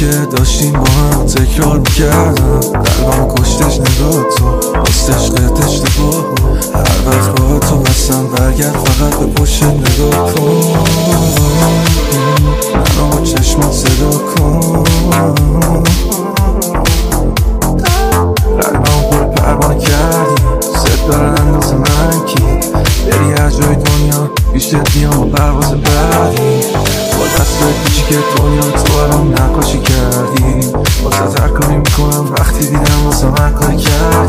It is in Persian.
که داشتیم با هم تکرار میکردم. قلبم کشتش نگاه تو، نیستش قد اشتباه. هر وقت با تو هستم برگرد فقط به پشت نگاه کن. منو با چشمات صدا کن. قلبم پر پروانه کردی، زد دارن اندازه من کی. بری هر جای دنیا بیشتر بیام با پرواز بعدی. با دست کوچیک دنیا تو برام نقاشی کردی. واسه هر کاری میکنم وقتی دیدم واسه هر کاری کردی.